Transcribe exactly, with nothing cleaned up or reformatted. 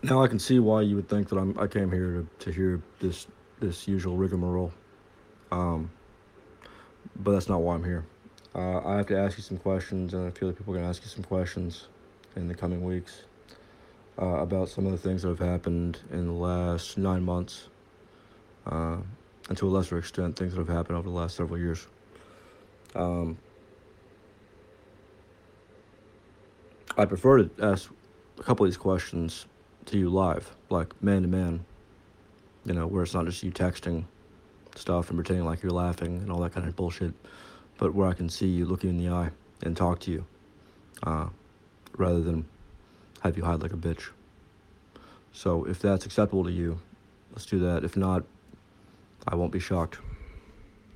Now I can see why you would think that I'm, I came here to, to hear this this usual rigmarole, um, but that's not why I'm here. Uh, I have to ask you some questions, and I feel like people are going to ask you some questions in the coming weeks uh, about some of the things that have happened in the last nine months, uh, and to a lesser extent, things that have happened over the last several years. Um, I prefer to ask a couple of these questions to you live, like man to man, you know, where it's not just you texting stuff and pretending like you're laughing and all that kind of bullshit, but where I can see you, look you in the eye, and talk to you, uh, rather than have you hide like a bitch. So if that's acceptable to you, let's do that. If not, I won't be shocked.